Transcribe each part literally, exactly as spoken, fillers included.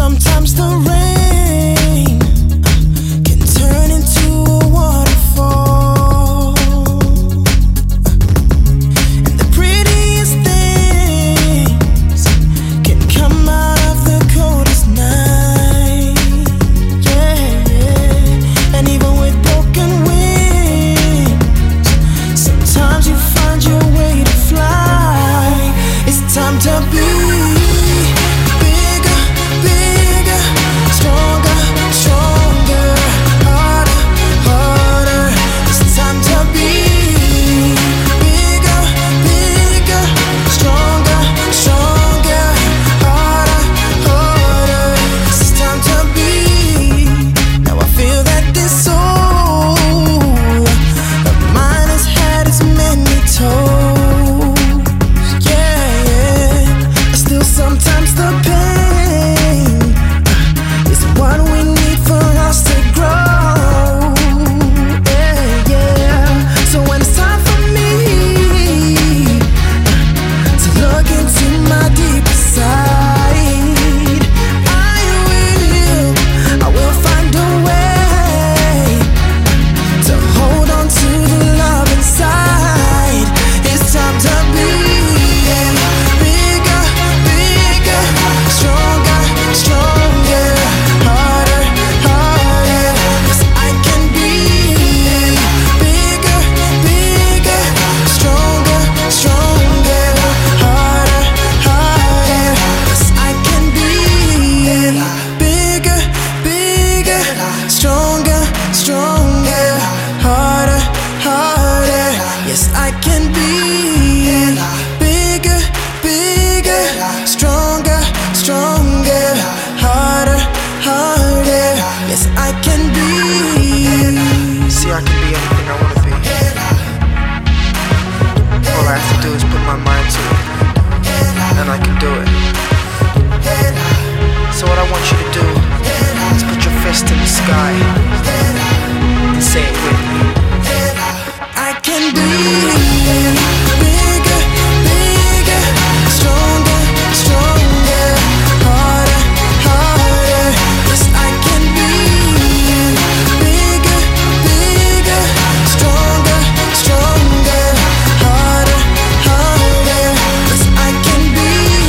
Sometimes the rain can turn into a waterfall, and the prettiest things can come out of the coldest night. Yeah, yeah. And even with broken wings, sometimes you find your way to fly. It's time to be in the sky and say it with me. I can be bigger, bigger, stronger, stronger, harder, harder. Yes, I can be bigger, bigger, stronger, stronger, harder, harder. Yes, I can be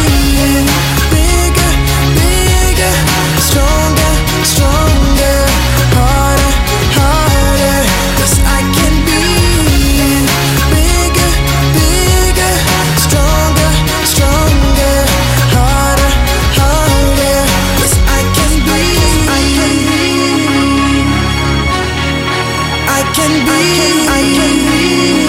bigger, bigger, stronger, stronger, harder, harder. Yes, I can be bigger, bigger, stronger, stronger, harder, harder. Yes, I can be, I can be, I can be, I can be.